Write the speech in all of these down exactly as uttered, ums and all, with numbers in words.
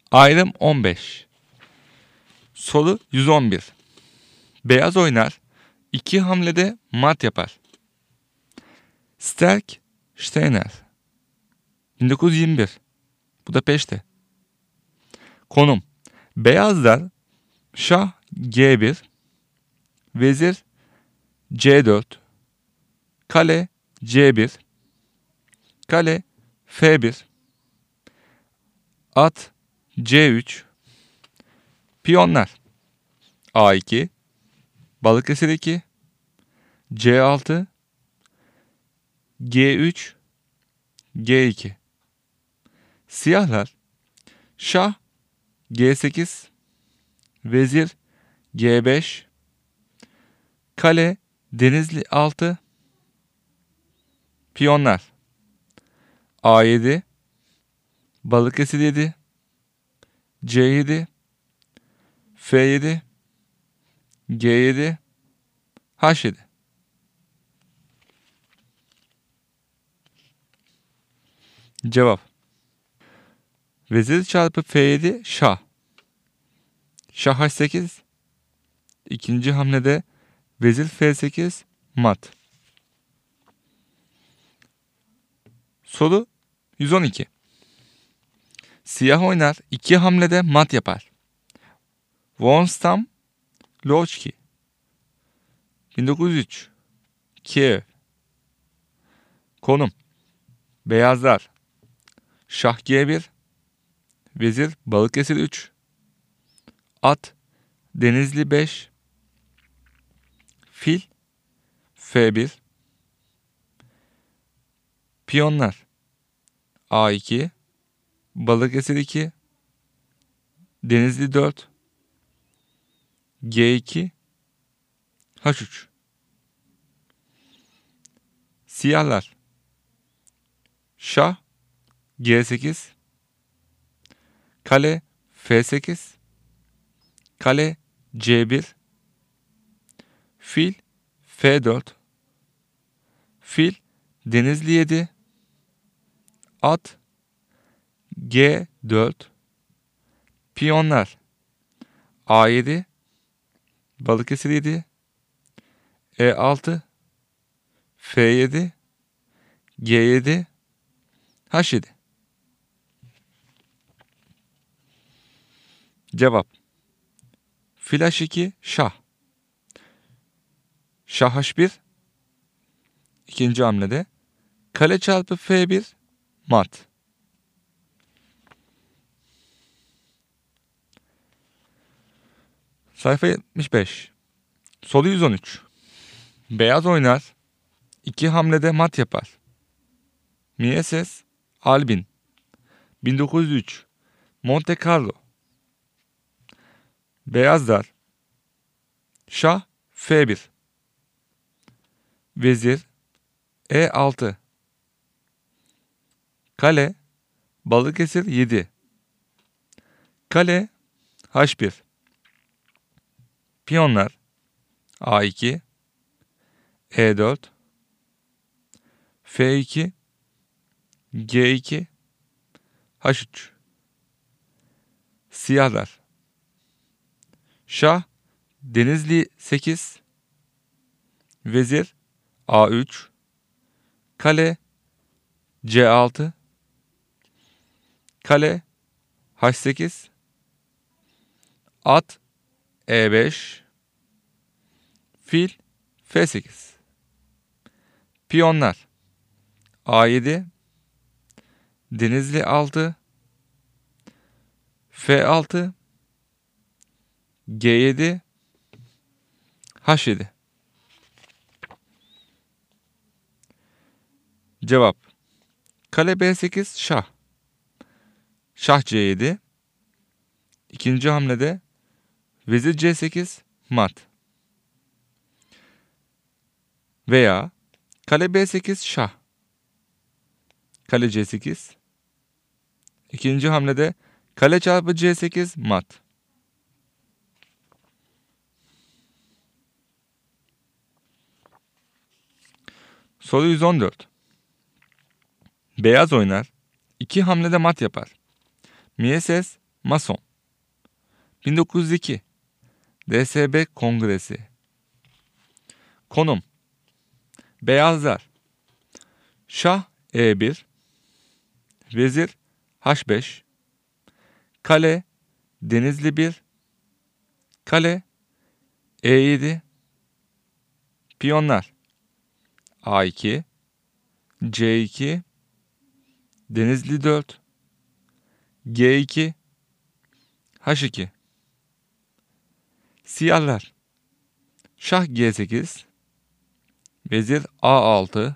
Ayrım on beş. Soru yüz on bir. Beyaz oynar, iki hamlede mat yapar. Sterk, Steiner. bin dokuz yüz yirmi bir. Budapeşte. Konum: Beyazlar şah G bir, vezir C dört, kale C bir, kale F bir, at C üç, piyonlar A iki, Balıkesir iki, C altı, G üç, G iki. Siyahlar şah G sekiz, vezir G beş, kale Denizli altı, piyonlar A yedi, Balıkesir yedi, C yedi, F yedi, G yedi, H yedi. Cevap: vezir çarpı F yedi şah. Şah H sekiz. İkinci hamlede vezir F sekiz mat. Soru yüz on iki. Siyah oynar, iki hamlede mat yapar. Wonstam Loçki. bin dokuz yüz üç. Kiev. Konum: Beyazlar şah G bir, vezir Balıkesir üç, at Denizli beş, fil F bir, piyonlar A iki, Balıkesir iki, Denizli dört, G iki, H üç. Siyahlar şah G sekiz, kale F sekiz, kale C bir, fil F dört, fil Denizli yedi, at G dört, piyonlar A yedi, Balıkesir yedi, E altı, F yedi, G yedi, H yedi. Cevap: fil H iki şah. Şah H bir. İkinci hamlede kale çarpı F bir mat. Sayfa yetmiş beş. Soru yüz on üç. Beyaz oynar, iki hamlede mat yapar. Mieses Albin. bin dokuz yüz üç. Monte Carlo. Beyazlar şah F bir, vezir E altı, kale Balıkesir yedi, kale H bir, piyonlar A iki, E dört, F iki, G iki, H üç. Siyahlar şah Denizli sekiz, vezir A üç, kale C altı, kale H sekiz, at E beş, fil F sekiz. Piyonlar A yedi, Denizli altı, F altı, G yedi, H yedi. Cevap: kale B sekiz şah. Şah C yedi. İkinci hamlede vezir C sekiz mat. Veya kale B sekiz şah. Kale C sekiz. İkinci hamlede kale çarpı C sekiz mat. Soru yüz on dört. Beyaz oynar, iki hamlede mat yapar. Mieses Mason. bin dokuz yüz iki D S B Kongresi. Konum: Beyazlar. Şah E bir, Vezir H beş, Kale Denizli bir, Kale E yedi, Piyonlar A iki, C iki, Denizli dört, G iki, H iki. Siyahlar: Şah G sekiz, Vezir A altı,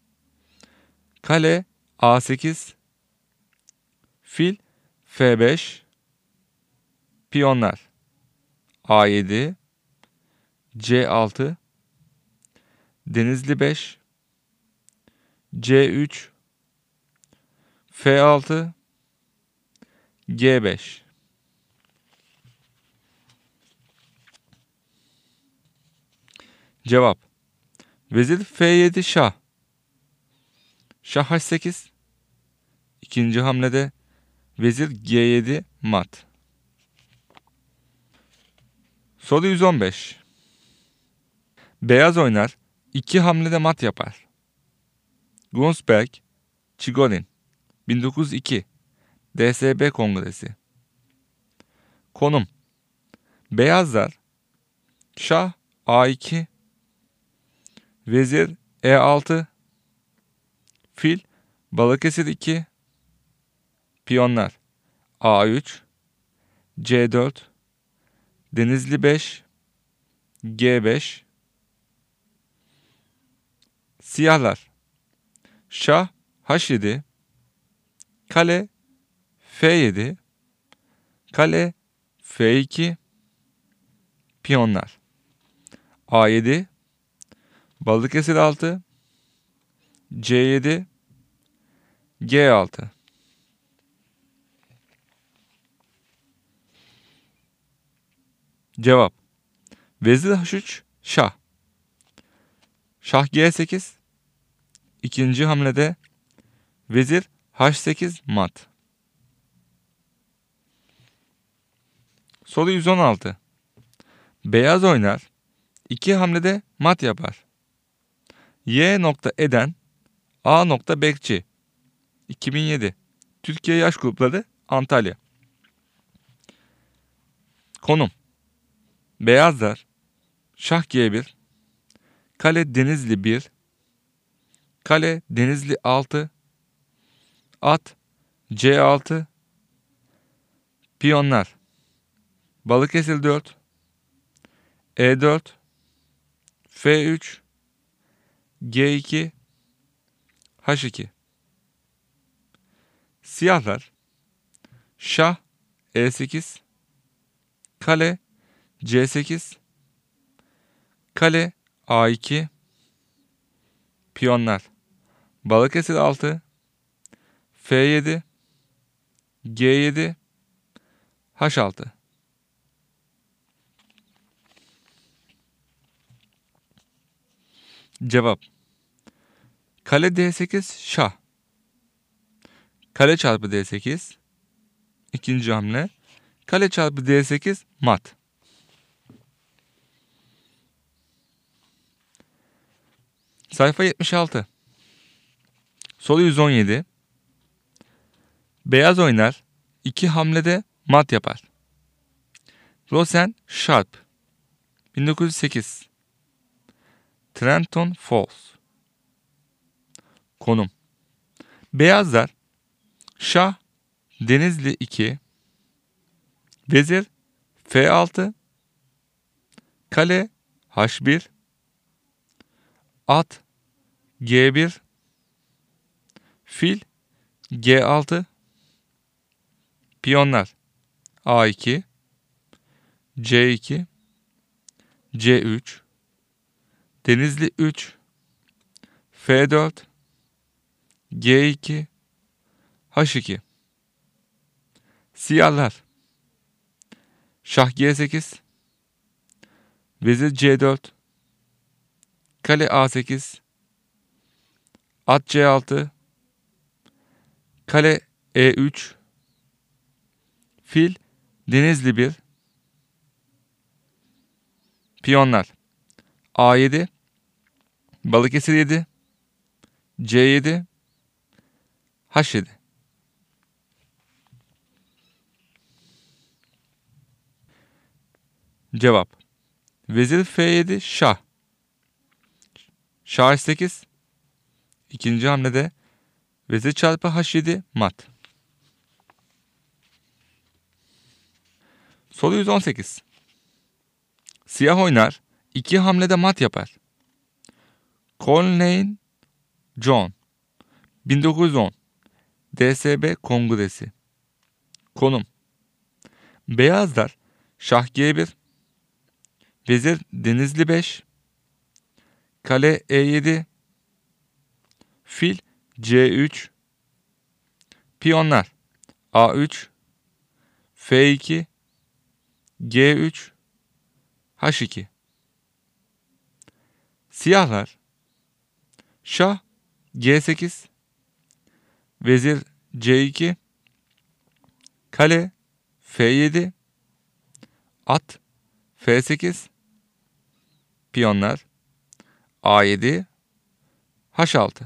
Kale A sekiz, Fil F beş, Piyonlar A yedi, C altı, Denizli beş, C üç, F altı, G beş. Cevap: Vezir F yedi Şah. Şah H sekiz. İkinci hamlede Vezir G yedi mat. Soru yüz on beş. Beyaz oynar, iki hamlede mat yapar. Gunsberg, Chigorin. bin dokuz yüz iki D S B Kongresi. Konum: Beyazlar. Şah A iki, Vezir E altı, Fil Balıkesir iki, Piyonlar A üç, C dört, Denizli beş, G beş. Siyahlar: Şah H yedi, Kale F yedi, Kale F iki, Piyonlar A yedi, Balıkesir altı, C yedi, G altı. Cevap: Vezir H üç Şah. Şah G sekiz. İkinci hamlede Vezir H sekiz mat. Soru yüz on altı. Beyaz oynar, iki hamlede mat yapar. Y. Eden A. Bekçi. iki bin yedi Türkiye Yaş Grupları Antalya. Konum: Beyazlar. Şah G bir, Kale Denizli bir, Kale Denizli altı, At C altı, Piyonlar Balıkesir dört, E dört, F üç, G iki, H iki. Siyahlar: Şah E sekiz, Kale C sekiz, Kale A iki, Piyonlar Balıkesir altı, F yedi, G yedi, H altı. Cevap: Kale D sekiz Şah. Kale çarpı D sekiz. İkinci hamle. Kale çarpı D sekiz mat. Sayfa yetmiş altı. Soru yüz on yedi. Beyaz oynar, iki hamlede mat yapar. Rosen Sharp. bin dokuz yüz sekiz Trenton Falls. Konum: Beyazlar. Şah Denizli iki, Vezir F altı, Kale H bir, At G bir, Fil G altı, Piyonlar A iki, C iki, C üç, Denizli üç, F dört, G iki, H iki. Siyahlar: Şah G sekiz, Vezir C dört, Kale A sekiz, At C altı, Kale E üç, Fil Denizli bir. Piyonlar A yedi, Balıkesir yedi, C yedi, H yedi. Cevap: Vezir F yedi şah. Şah H sekiz. İkinci hamlede vezir çarpı H yedi mat. Soru yüz on sekiz. Siyah oynar, iki hamlede mat yapar. Colnane John, bin dokuz yüz on D S B Kongresi. Konum: Beyazlar şah G bir, vezir Denizli beş, kale E yedi, fil C üç, piyonlar A üç, F iki, G üç, H iki. Siyahlar şah G sekiz, vezir C iki, kale F yedi, at F sekiz, piyonlar A yedi, H altı.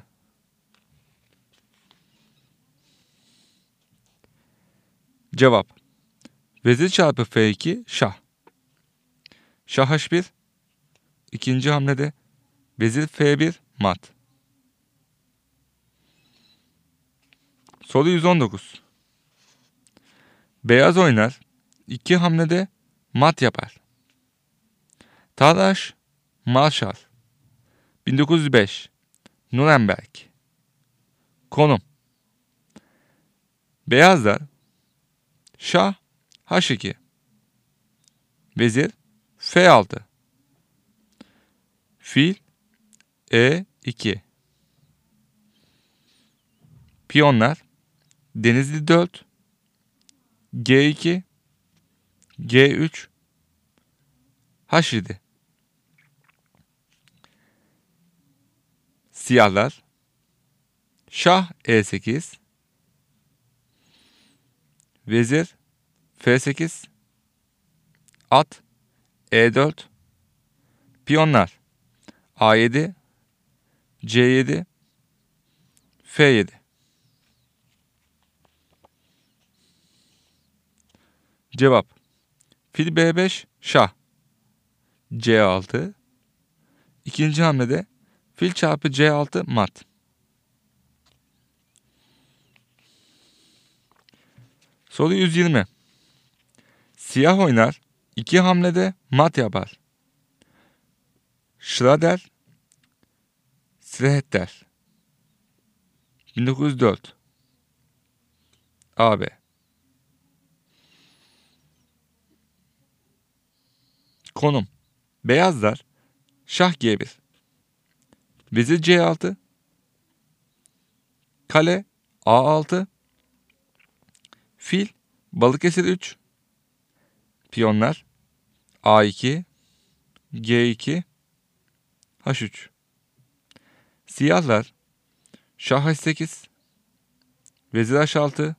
Cevap: vezir çarpı F iki şah. Şah H bir. İkinci hamlede vezir F bir mat. Soru yüz on dokuz. Beyaz oynar, iki hamlede mat yapar. Taraş Marshall, bin dokuz yüz beş Nuremberg. Konum: Beyazlar şah H iki, vezir F altı, fil E iki, piyonlar Denizli dört, G iki, G üç, H yedi. Siyahlar şah E sekiz, vezir F sekiz, at E dört, piyonlar A yedi, C yedi, F yedi. Cevap: fil B beş şah, C altı. İkinci hamlede fil çarpı C altı mat. Soru yüz yirmi. Siyah oynar, iki hamlede mat yapar. Schrader Srehetter, bin dokuz yüz dört A B. Konum: Beyazlar şah G bir, vezir C altı, kale A altı, fil Balıkesir üç, piyonlar A iki, G iki, H üç. Siyahlar şah H sekiz, vezir H altı,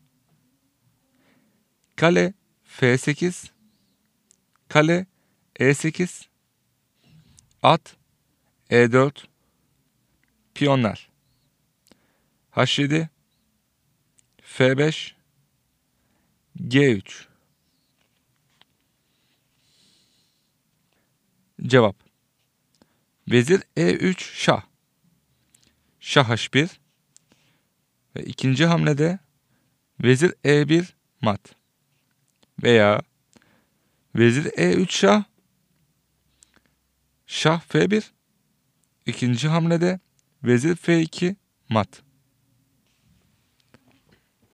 kale F sekiz, kale E sekiz, at E dört, piyonlar H yedi, F beş, G üç. Cevap: vezir E üç şah. Şah H bir ve ikinci hamlede vezir E bir mat. Veya vezir E üç şah, şah F bir, ikinci hamlede vezir F iki mat.